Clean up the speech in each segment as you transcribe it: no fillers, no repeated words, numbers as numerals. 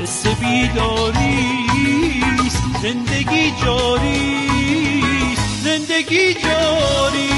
حس بیداریست، زندگی جاریست، زندگی جاریست.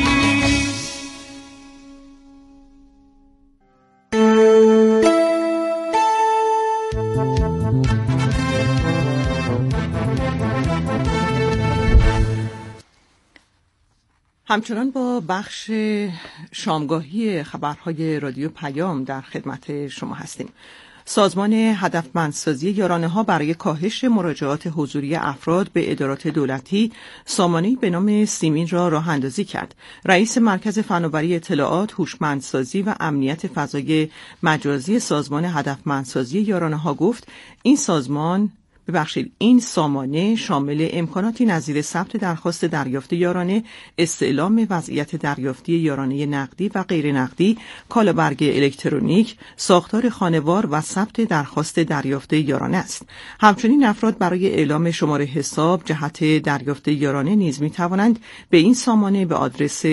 همچنان با بخش شامگاهی خبرهای رادیو پیام در خدمت شما هستیم. سازمان هدفمندسازی یارانه‌ها برای کاهش مراجعات حضوری افراد به ادارات دولتی سامانه‌ای به نام سیمین را راه اندازی کرد. رئیس مرکز فناوری اطلاعات، هوشمندسازی و امنیت فضای مجازی سازمان هدفمندسازی یارانه‌ها گفت این سامانه شامل امکاناتی نظیر ثبت درخواست دریافت یارانه، استعلام وضعیت دریافتی یارانه نقدی و غیر نقدی، کالابرگ الکترونیک، ساختار خانوار و ثبت درخواست دریافت یارانه است. همچنین افراد برای اعلام شماره حساب جهت دریافت یارانه نیز می توانند به این سامانه به آدرس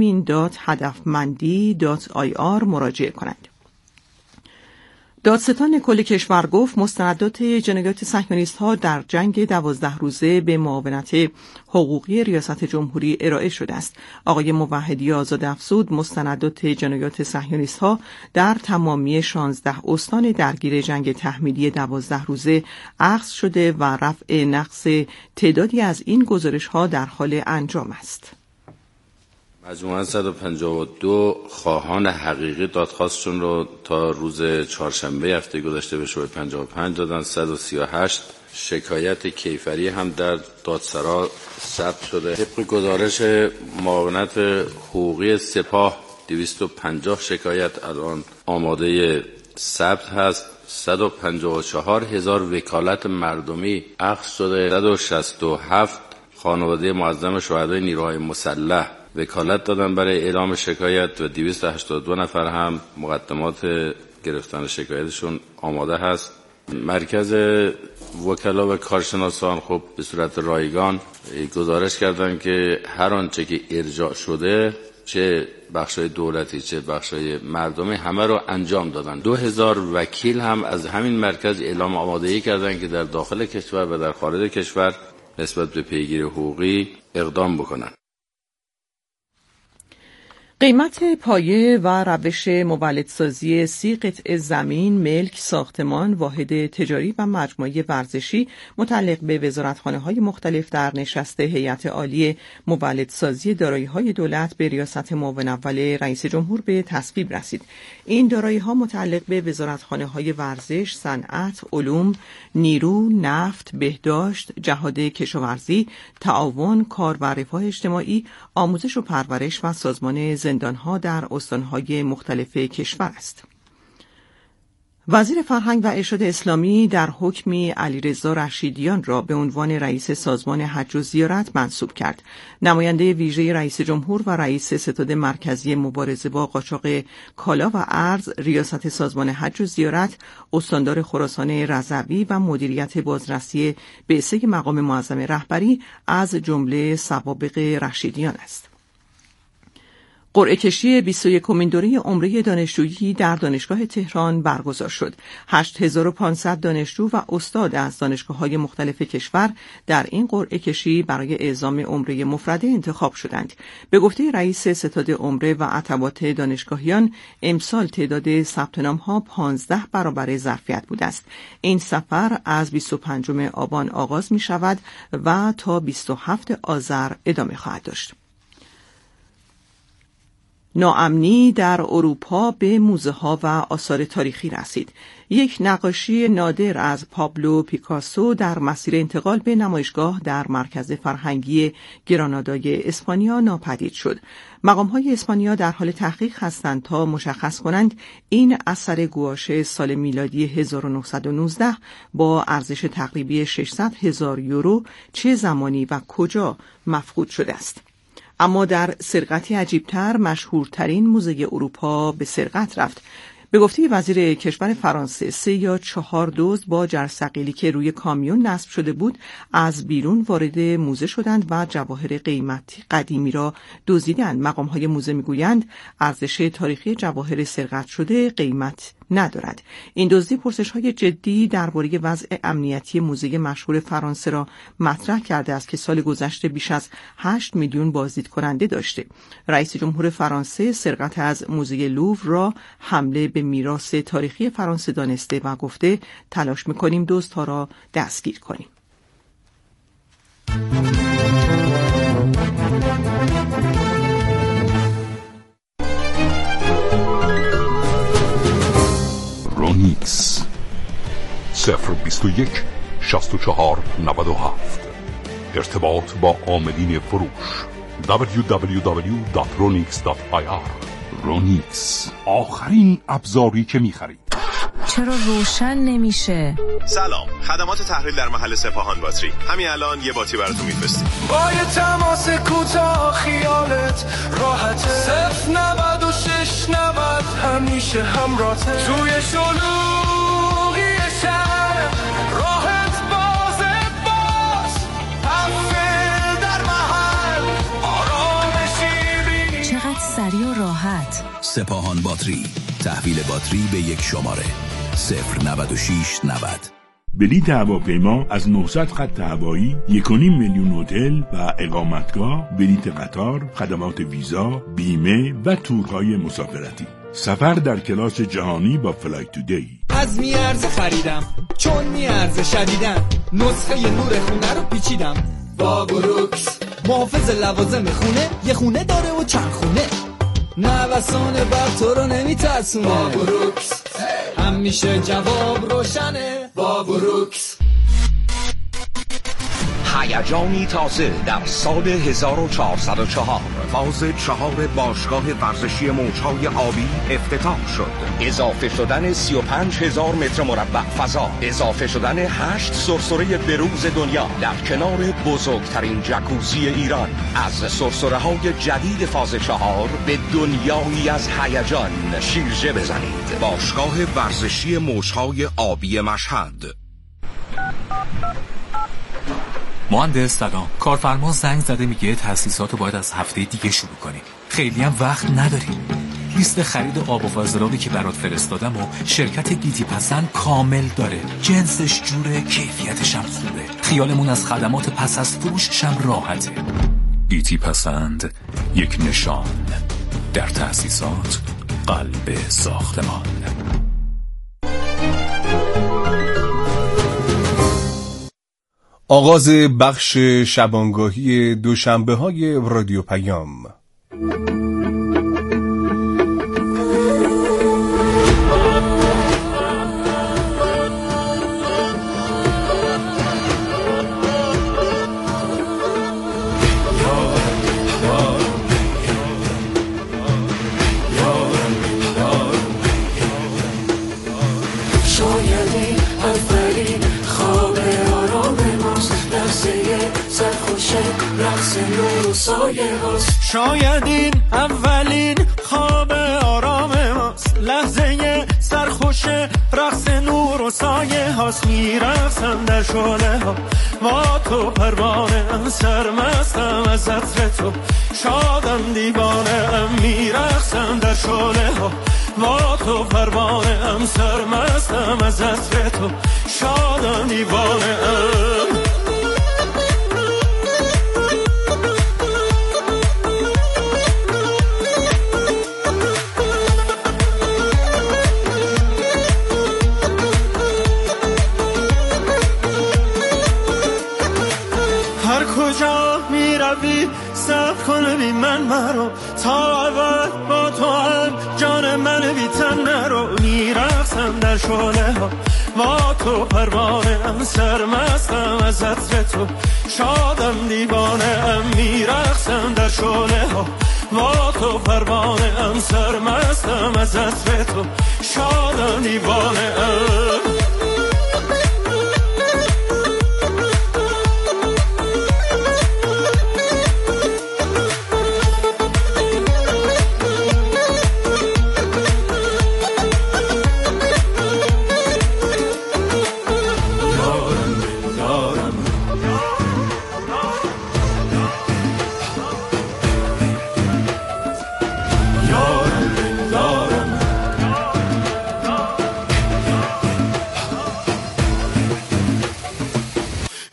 simin.hadafmandi.ir مراجعه کنند. دادستان کل کشور گفت مستندات جنایات صهیونیست‌ها در جنگ 12 روزه به معاونت حقوقی ریاست جمهوری ارائه شده است. آقای موحدی آزاد افزود مستندات جنایات صهیونیست‌ها در تمامی 16 استان درگیر جنگ تحمیلی 12 روزه اخذ شده و رفع نقص تعدادی از این گزارش‌ها در حال انجام است. مجموعاً 152 خواهان حقیقی دادخواستشون رو تا روز چهارشنبه هفته گذشته به شعبه 55 دادن. 138 شکایت کیفری هم در دادسرا ثبت شده. طبق گزارش معاونت حقوقی سپاه 250 شکایت الان آماده ثبت هست. 154,000 وکالت مردمی اخذ شده. 167 خانواده معظم شهدای نیروهای مسلح وکالت دادن برای اعلام شکایت و 282 نفر هم مقدمات گرفتن شکایتشون آماده هست. مرکز وکلا و کارشناسان خب به صورت رایگان گزارش کردن که هر آنچه که ارجاع شده، چه بخشای دولتی چه بخشای مردمی، همه رو انجام دادن. 2000 وکیل هم از همین مرکز اعلام آمادگی کردن که در داخل کشور و در خارج کشور نسبت به پیگیری حقوقی اقدام بکنن. قیمت پایه و روش مولدسازی 30 قطعه زمین، ملک، ساختمان، واحد تجاری و مجموعه ورزشی متعلق به وزارتخانه‌های مختلف در نشست هیئت عالی مولدسازی دارایی‌های دولت به ریاست معاون اول رئیس جمهور به تصویب رسید. این دارایی‌ها متعلق به وزارتخانه‌های ورزش، صنعت، علوم، نیرو، نفت، بهداشت، جهاد کشاورزی، تعاون، کار و رفاه اجتماعی، آموزش و پرورش و سازمان زندانها در استانهای مختلف کشور است. وزیر فرهنگ و ارشاد اسلامی در حکمی علیرضا رشیدیان را به عنوان رئیس سازمان حج و زیارت منصوب کرد. نماینده ویژه رئیس جمهور و رئیس ستاد مرکزی مبارزه با قاچاق کالا و ارز، ریاست سازمان حج و زیارت، استاندار خراسان رضوی و مدیریت بازرسی بعثه مقام معظم رهبری از جمله سوابق رشیدیان است. قرعه کشی 21مین دوره عمره دانشجویی در دانشگاه تهران برگزار شد. 8500 دانشجو و استاد از دانشگاه‌های مختلف کشور در این قرعه کشی برای اعزام عمره مفرده انتخاب شدند. به گفته رئیس ستاد عمره و عطوات دانشگاهیان، امسال تعداد ثبت نام‌ها 15 برابر ظرفیت بوده است. این سفر از 25 آبان آغاز می‌شود و تا 27 آذر ادامه خواهد داشت. ناامنی در اروپا به موزه ها و آثار تاریخی رسید. یک نقاشی نادر از پابلو پیکاسو در مسیر انتقال به نمایشگاه در مرکز فرهنگی گرانادای اسپانیا ناپدید شد. مقام‌های اسپانیا در حال تحقیق هستند تا مشخص کنند این اثر گواشه سال میلادی 1919 با ارزش تقریبی 600,000 یورو چه زمانی و کجا مفقود شده است. اما در سرقتی عجیبتر مشهورترین موزه اروپا به سرقت رفت. به گفته وزیر کشور فرانسه 3 یا 4 دزد با جرثقیلی که روی کامیون نصب شده بود از بیرون وارد موزه شدند و جواهر قیمتی قدیمی را دزدیدند. مقام‌های موزه میگویند ارزش تاریخی جواهر سرقت شده قیمت ندارد. این دزدی پرسش‌های جدی درباره وضع امنیتی موزه مشهور فرانسه را مطرح کرده است که سال گذشته بیش از 8 میلیون بازدید کننده داشته. رئیس جمهور فرانسه سرقت از موزه لوور را حمله به میراث تاریخی فرانسه دانسته و گفته تلاش می‌کنیم دزدها را دستگیر کنیم. رونیکس 021 64 97. ارتباط با عاملین فروش www.ronix.ir. رونیکس، آخرین ابزاری که می‌خرید. چرا روشن نمیشه؟ سلام، خدمات تحویل در محل سپاهان باتری. همین الان یه باتری براتون میفرستیم. با یه تماس کوتاه خیالت راحته. 096 90 همیشه همراهته. توی شلوغی شهر راحت باز قفل در محل آرامشی. چقدر سریع و راحت. سپاهان باتری، تحویل باتری به یک شماره 096 90. بلیط هواپیما از 900 خط هوایی، 1.5 میلیون هتل و اقامتگاه، بلیط قطار، خدمات ویزا، بیمه و تورهای مسافرتی. سفر در کلاس جهانی با فلای تودی. از میارزه خریدم چون میارزه شدیدن. نسخه نور خونه رو پیچیدم با بروکس. محافظ لوازم خونه یه خونه داره و چند خونه. نوسان برق تو رو نمیترسونه با بروکس. همیشه جواب روشنه با بروکس. هیجانی تازه در سال 1404 فاز 4 باشگاه ورزشی موج‌های آبی افتتاح شد. اضافه شدن 35,000 متر مربع فضا، اضافه شدن 8 سرسره بروز دنیا در کنار بزرگترین جکوزی ایران. از سرسره‌های جدید فاز 4 به دنیایی از هیجان شیرجه بزنید. باشگاه ورزشی موج‌های آبی مشهد. مهندس سلام، کارفرما زنگ زده میگه تأسیساتو باید از هفته دیگه شروع کنیم. خیلی هم وقت نداریم. لیست خرید آب و فاضلابی که برات فرستادم و شرکت گیتی پسند کامل داره. جنسش جوره، کیفیتش هم خوبه. خیالمون از خدمات پس از فروشش هم راحته. گیتی پسند، یک نشان در تأسیسات قلب ساختمان. آغاز بخش شبانگاهی دوشنبه‌های رادیو پیام. شاید این اولین خواب آرام ماست. لحظه سرخوش رقص نور و سایه هاست. میرقصم در شعله ها با تو پروانه. سرمستم از عطر تو، شادم دیوانه. میرقصم در شعله ها با تو پروانه. سرمستم از عطر تو، شادم دیوانه. صبر کن بی من مرو تا اول با تو هم جان من بی تن نرو. میرقصم در شعله ها با تو پروانه. سرمستم از عطر تو، شادم دیوانه. میرقصم در شعله ها با تو پروانه. سرمستم از عطر تو، شادم دیوانه.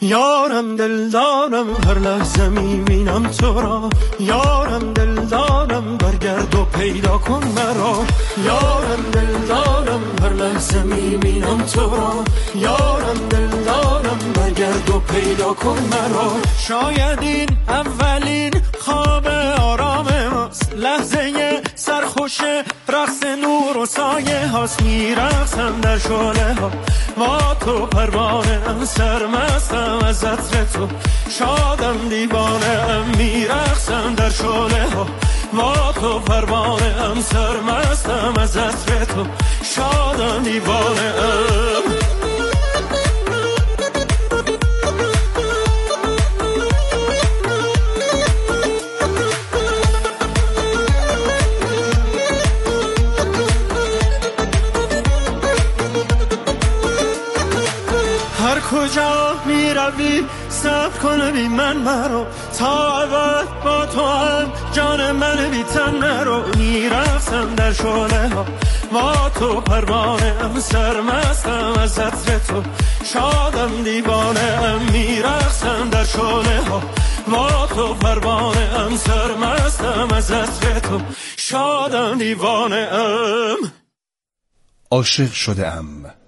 یارم دلدارم هر لحظه میبینم تو را، یارم دلدارم برگرد و پیدا کن مرا، یارم دلدارم هر لحظه میبینم تو را، یارم دلدارم برگرد و پیدا کن مرا. شاید این اولین خواب آرام ماست، لحظه سرخوش رقص نور و سایه هاست، میرقصم در شعله ها با تو پروانه ام، سرمستم از عطر تو شادم دیوانه ام، میرقصم در شعله ها با تو پروانه ام، سرمستم از عطر تو شادم دیوانه ام. هر کجا می روی صبر کنه بی من مرو، تا ابد با تو هم جان من بی تن نرو، میرقصم در شعله ها با تو پروانه ام، سرمستم از عطر تو شادم دیوانه ام، میرقصم در شعله ها با تو پروانه ام، سرمستم از عطر تو شادم دیوانه ام. عاشق شده ام،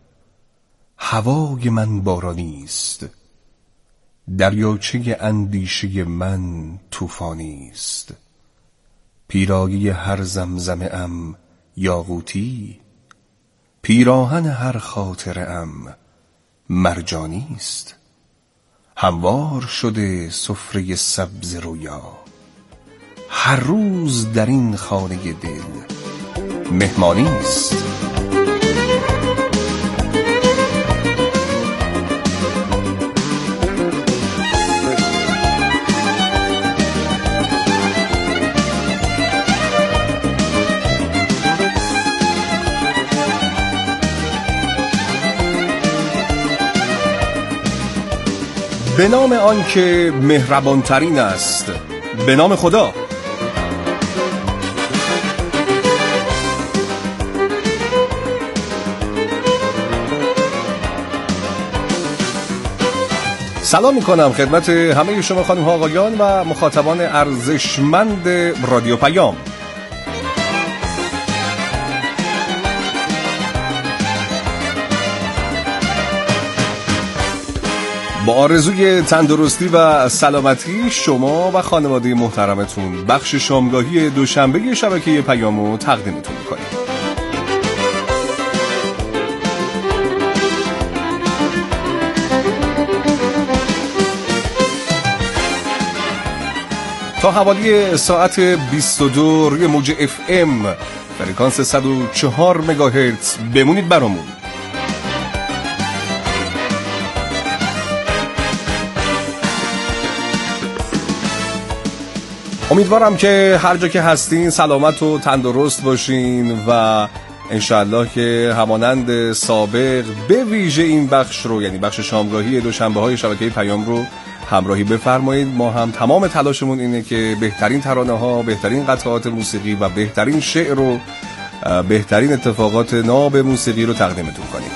هوای من بارانی است، دریاچه اندیشه من طوفانی است، پیرایه هر زمزمه ام یاقوتی، پیراهن هر خاطره ام مرجانی است، هموار شده سفره سبز رویا، هر روز در این خانه دل مهمانی است. به نام آن که مهربانترین است، به نام خدا. سلام میکنم خدمت همه شما خانم ها آقایان و مخاطبان ارزشمند رادیو پیام. با آرزوی تندرستی و سلامتی شما و خانواده محترمتون بخش شامگاهی دوشنبه شبکه پیامو تقدیمتون می‌کنیم. تا حوالی ساعت 22 روی موج FM فرکانس 104 مگاهرتز بمونید برامون. امیدوارم که هر جا که هستین سلامت و تندرست باشین و انشالله که همانند سابق به ویژه این بخش رو، یعنی بخش شامگاهی دوشنبه های شبکه پیام رو همراهی بفرمایید. ما هم تمام تلاشمون اینه که بهترین ترانه ها، بهترین قطعات موسیقی و بهترین شعر و بهترین اتفاقات ناب موسیقی رو تقدیمتون کنیم.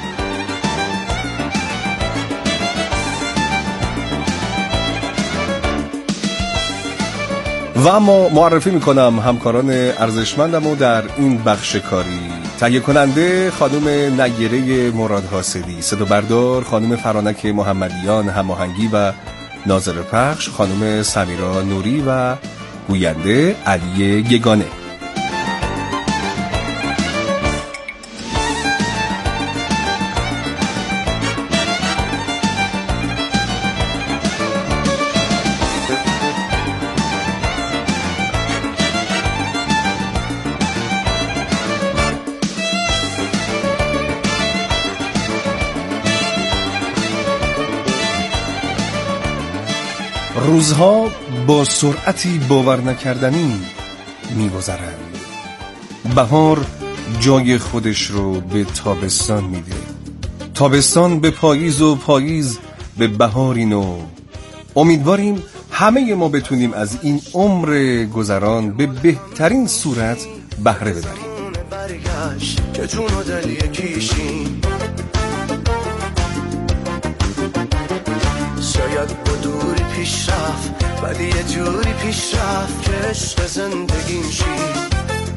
و اما معرفی میکنم همکاران ارزشمندم و در این بخش کاری: تهیه کننده خانم نیره مراد حاسدی، صدا بردار خانم فرانک محمدیان، هماهنگی و ناظر پخش خانم سمیرا نوری و گوینده علی یگانه. روزها با سرعتی باور نکردنی می‌گذرند. بهار جای خودش رو به تابستان میده، تابستان به پاییز و پاییز به بهاری نو. امیدواریم همه ما بتونیم از این عمر گذران به بهترین صورت بهره ببریم. که جون و دل یکیشیم، پیش رفت ولی یه جوری پیش رفت که عشق زندگیم شید.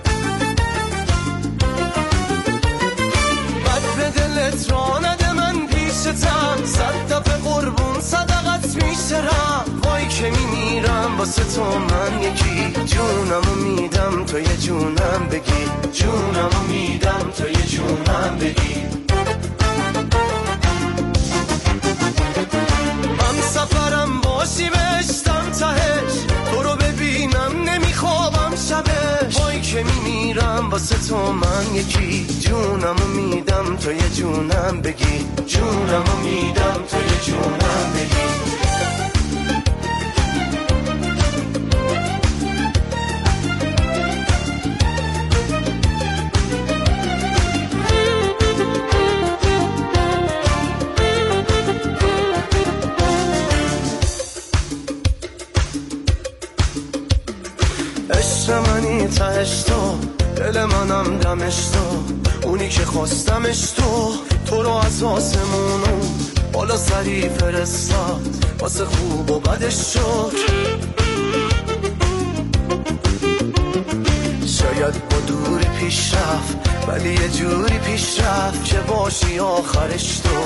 بد به دلت را نده من پیشتم، 100 دفعه قربون صدقت میشترم. وای که میمیرم واسه تو من یکی، جونمو میدم تو یه جونم بگی، جونمو میدم تو یه جونم بگی. من سفرم باشی بشتم تهش، تو رو ببینم نمیخوابم شبش. وای که میمیرم واسه تو من یکی، جونمو میدم تو یه جونم بگی، جونمو میدم تو یه جونم بگی. عشق منی تهش تو، دل منم دمش تو، اونی که خواستمش تو رو از آسمونو بالا سری فرستاد، واسه خوب و بدش شد. شاید با دوری پیش رفت ولی یه جوری پیش رفت که باشی آخرش تو.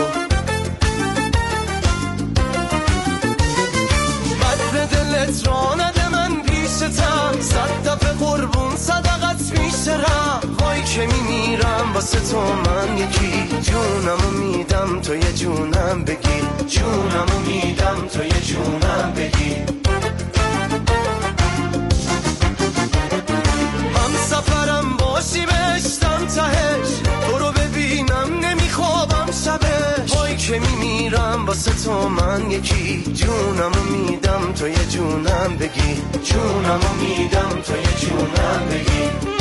بد به دلت را نده من پیشتم، 100 دفعه قربون صدقت میشترم. وای که میمیرم واسه تو من یکی، جونمو میدم تو یه جونم بگی، جونمو میدم تو یه جونم بگی. هم سفرم باشی بشتم تهش، تو رو ببینم نمیخوابم شبش. وای که میمیرم واسه تو من یکی، جونمو میدم تو یه جونم بگی، جونمو میدم تو یه جونم بگی.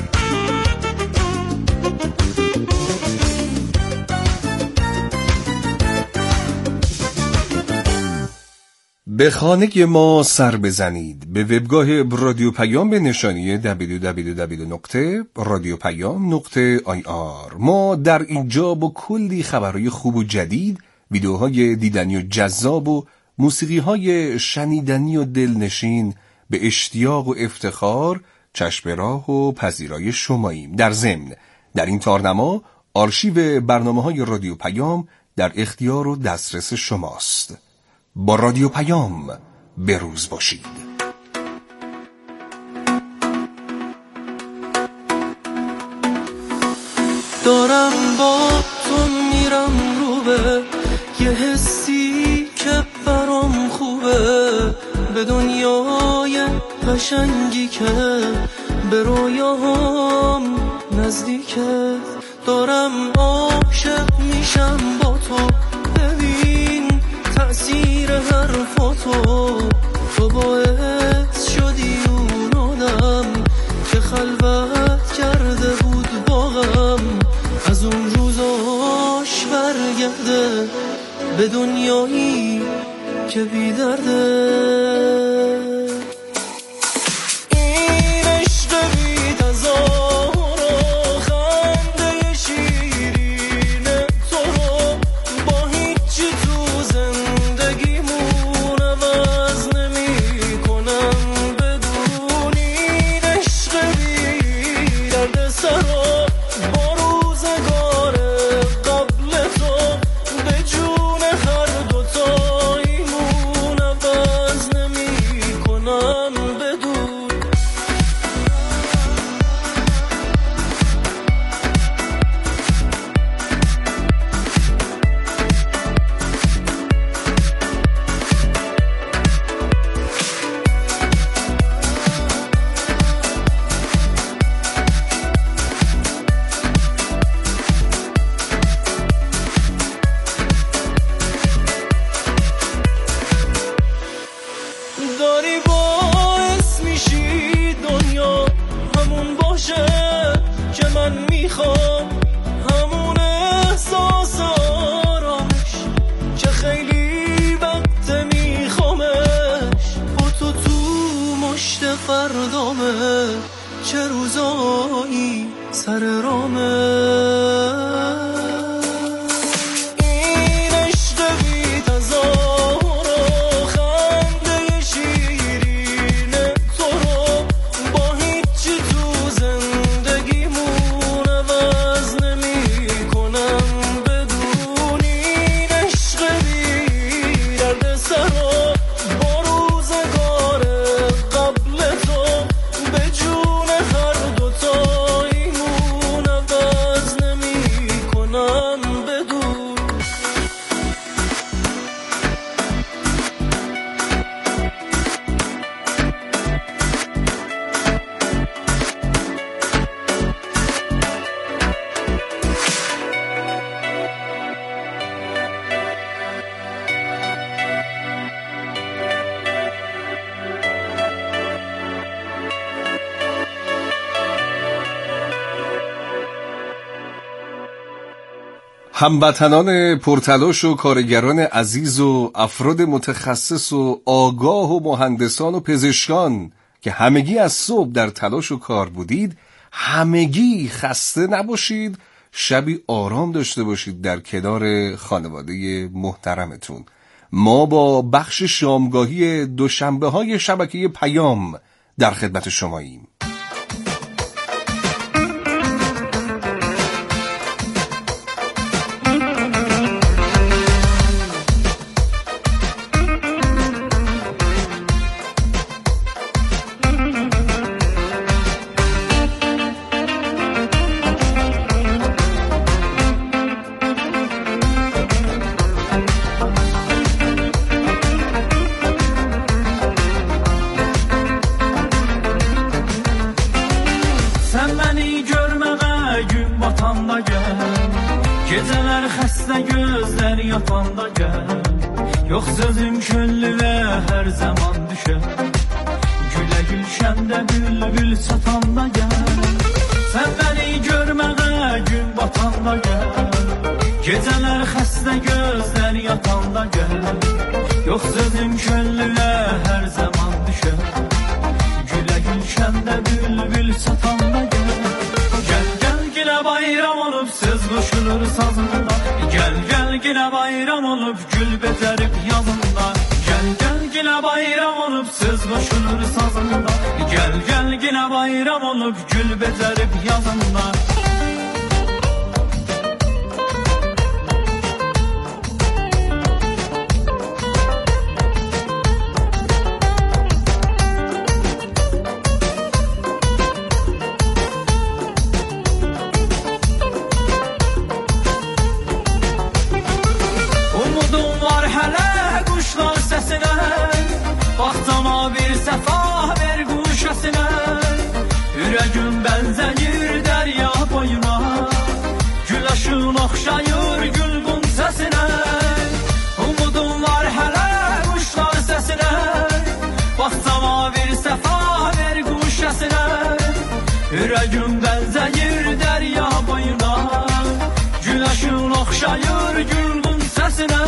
به خانه ما سر بزنید. به وبگاه رادیو پیام به نشانی www.radiopayam.ir. ما در اینجا با کلی خبرهای خوب و جدید، ویدیوهای دیدنی و جذاب و موسیقیهای شنیدنی و دلنشین به اشتیاق و افتخار چشم راه و پذیرای شماییم. در ضمن در این تارنما آرشیو برنامه‌های رادیو پیام در اختیار و دسترس شماست. با رادیو پیام به روز باشید. دارم با تو میرم رو به یه حسی که برام خوبه، به دنیای قشنگی که به رویاهم نزدیکه. دارم عاشق میشم با تو، ببین تأثیر حرفاتو. تو باعث شدی اون آدم که خلوت کرده بود با غم، از اون روزاش برگرده به دنیایی که بی درده. این عشق بی تظاهر و خنده شیرین تو رو با هیچی تو زندگیمون عوض نمی کنم بدون. این عشق بی درد سرا با روزگار قبل تو به جون هر دوتاییمون عوض نمی کنم بدون. داری باعث میشی دنیا همون باشه که من میخوام، همون احساس آرامش که خیلی وقت میخوامش. با تو مشت فردامه، چه روزایی سر رامه. این عشق بی تظاهر و خنده هموطنان پرتلاش و کارگران عزیز و افراد متخصص و آگاه و مهندسان و پزشکان که همگی از صبح در تلاش و کار بودید، همگی خسته نباشید، شبی آرام داشته باشید در کنار خانواده محترمتون. ما با بخش شامگاهی دوشنبه های شبکه پیام در خدمت شماییم. Geceler xəstə gözlər yatanda gəl, yox sözüm köllü və hər zaman düşər. Gülə gülşəndə bülbül çatanda gəl, sən məni görməyə gün batanda gəl. Geceler xəstə gözlər yatanda gəl, yox sözüm köllü və hər zaman düşər. Gülə gülşəndə bülbül çatanda gəl. Bayram olup söz koşulur sazında, gel gel yine bayram olup gül beterip yazında. Gel gel yine bayram olup söz koşulur sazında, gel gel yine bayram olup gül beterip yazında. Yüreğim benzeyir derya boyuna, güneşin okşayır gülbün sesine. Umudum var hele kuşlar sesine, baksama bir sefa ver kuş sesine. Yüreğim benzeyir derya boyuna, güneşin okşayır gülbün sesine.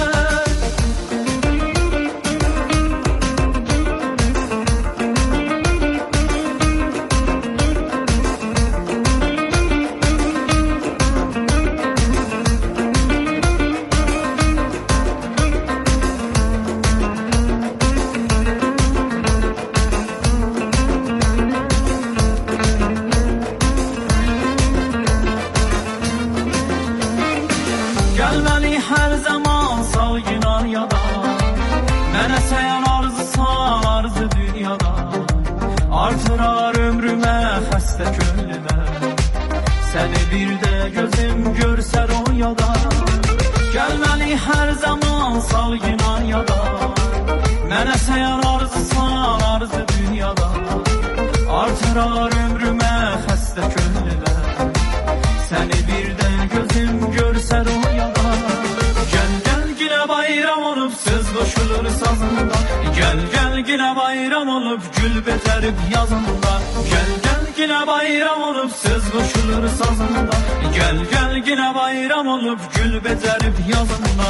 Artırar ömrüme xəstə könlümə, səni bir də gözüm görsə royada. Gəlməli hər zaman sal inan yada, mənə səyər arzusan arzu dünyada. Artırar ömrüme xəstə könlümə, səni bir də gözüm görsə royada. Gəl gəl yine bayram olup söz koşulur sazında, gel gel yine bayram olup gül beterip yazında. Gel gel yine bayram olup söz koşulur sazında, gel gel yine bayram olup gül beterip yazında.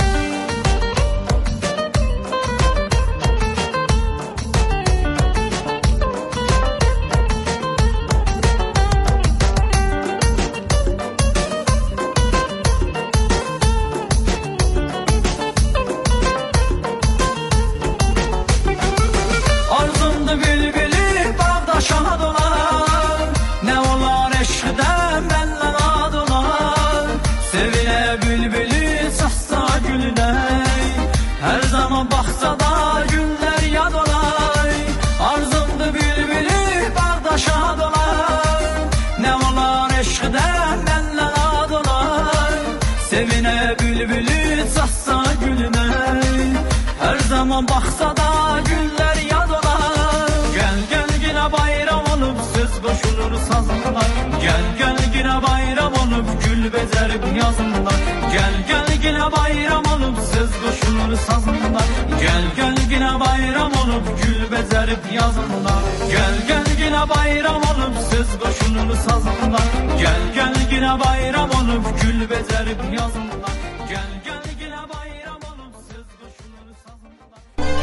Zaman baxsa da günlər yad olar. Gəl gəl yine bayram olup söz koşulur sazında, gel gel yine bayram olup gül bezerip yazında. Gel gel yine bayram olup söz koşulur koşulur sazınlar. Gel gel yine bayram olup gül bezerip yazınlar. Gel gel yine bayram olup söz koşulur sazınlar. Gel gel yine bayram olup gül bezerip yazınlar. Gel gel yine bayram olup söz koşulur sazınlar.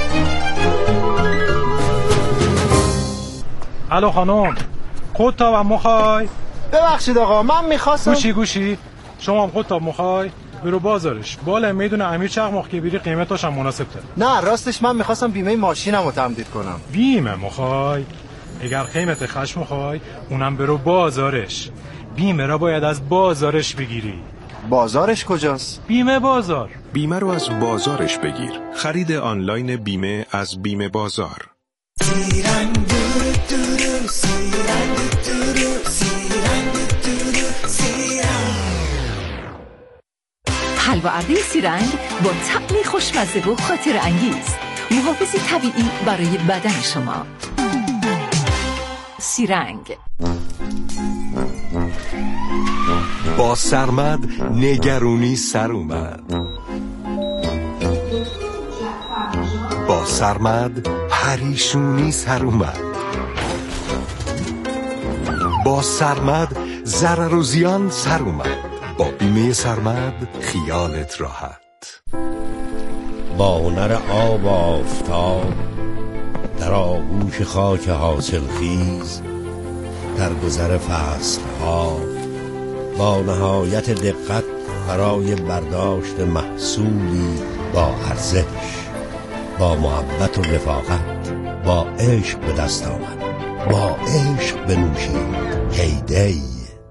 الو خانم خودتاب هم مخوای؟ ببخشید آقا من میخواستم گوشی شما هم خودتاب مخوای؟ برو بازارش بالا میدون امیر چقماق که بیری قیمتاش هم مناسب تر. نه راستش من میخواستم بیمه ماشینم رو تمدید کنم. بیمه مخوای؟ اگر قیمت خشم مخوای اونم برو بازارش. بیمه را باید از بازارش بگیری. بازارش کجاست؟ بیمه بازار. بیمه رو از بازارش بگیر. خرید آنلاین بیمه از بیمه بازار. حلوه‌ارده سیرنگ با طعمی خوشمزه و خاطر انگیز، محافظی طبیعی برای بدن شما. سیرنگ. با سرمد نگرونی سر اومد، با سرمد پریشونی سر اومد، با سرمد ضرر و زیان سر اومد. با بیمه سرمد خیالت راحت. با هنر آب و آفتاب در آغوش خاک حاصل خیز، در گذر فصلها با نهایت دقت برای برداشت محصولی با ارزش، با محبت و رفاقت، با عشق به دست آمد. با عشق بنوشیم هیدی.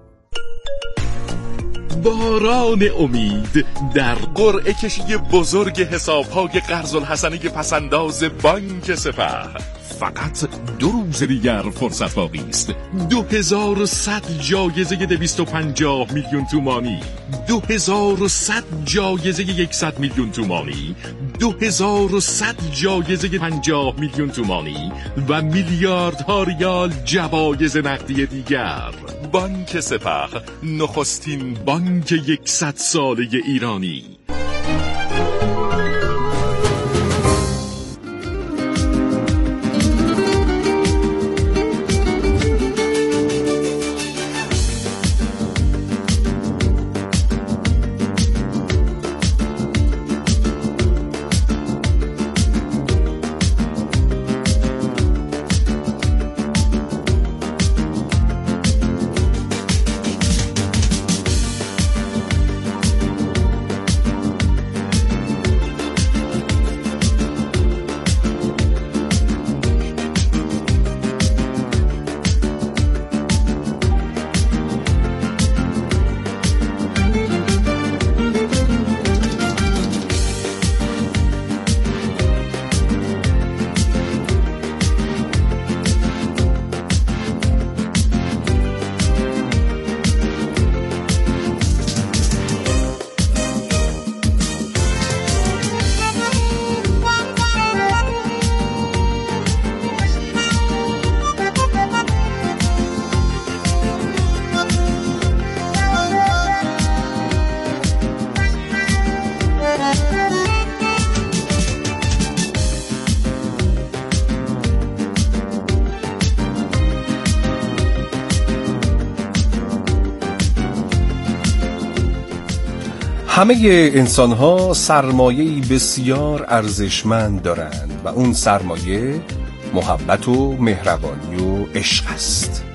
باران امید در قرعه کشی بزرگ حساب‌های قرض الحسنه پسنداز بانک سپه. فقط 2 روز دیگر فرصت باقی است. 2100 جایزه 250 میلیون تومانی، 2100 جایزه 100 میلیون تومانی، 2100 جایزه 50 میلیون تومانی و میلیاردها ریال جوایز نقدی دیگر. بانک سپه، نخستین بانک 100 ساله ایرانی. همه انسان‌ها سرمایه‌ای بسیار ارزشمند دارند و اون سرمایه محبت و مهربانی و عشق است.